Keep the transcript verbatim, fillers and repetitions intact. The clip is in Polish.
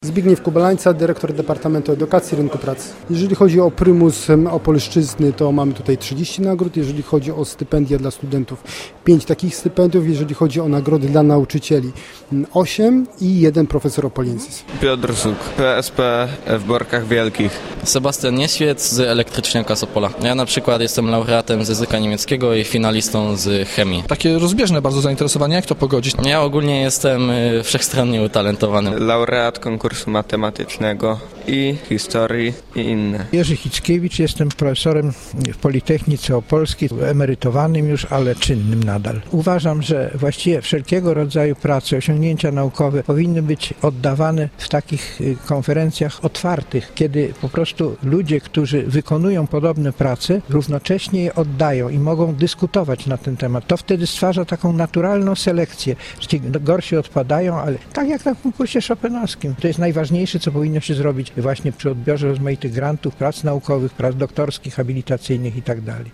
Zbigniew Kubalańca, dyrektor Departamentu Edukacji i Rynku Pracy. Jeżeli chodzi o prymus opolszczyzny, to mamy tutaj trzydzieści nagród. Jeżeli chodzi o stypendia dla studentów, pięć takich stypendiów. Jeżeli chodzi o nagrody dla nauczycieli, osiem i jeden profesor Opoliensis. Piotr Zuk, P S P w Borkach Wielkich. Sebastian Nieswiec z Elektryczniaka z Opola. Ja na przykład jestem laureatem z języka niemieckiego i finalistą z chemii. Takie rozbieżne bardzo zainteresowanie, jak to pogodzić? Ja ogólnie jestem wszechstronnie utalentowany. Laureat konkursu matematycznego i historii i inne. Jerzy Hickiewicz, jestem profesorem w Politechnice Opolskiej, emerytowanym już, ale czynnym nadal. Uważam, że właściwie wszelkiego rodzaju prace, osiągnięcia naukowe powinny być oddawane w takich konferencjach otwartych, kiedy po prostu ludzie, którzy wykonują podobne prace, równocześnie je oddają i mogą dyskutować na ten temat. To wtedy stwarza taką naturalną selekcję. Ci gorsi odpadają, ale tak jak na konkursie chopinowskim. To jest najważniejsze, co powinno się zrobić właśnie przy odbiorze rozmaitych grantów, prac naukowych, prac doktorskich, habilitacyjnych itd.